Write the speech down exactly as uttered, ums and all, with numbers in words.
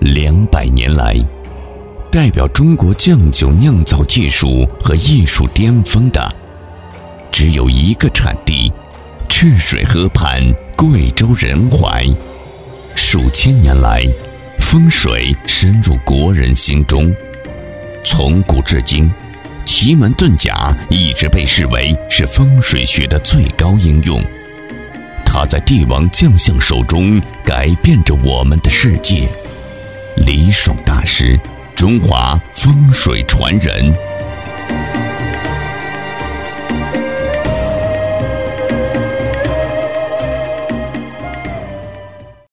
两百年来，代表中国酱酒酿造技术和艺术巅峰的，只有一个产地——赤水河畔贵州仁怀。数千年来，风水深入国人心中，从古至今，奇门遁甲一直被视为是风水学的最高应用。它在帝王将相手中改变着我们的世界。李爽大师，中华风水传人。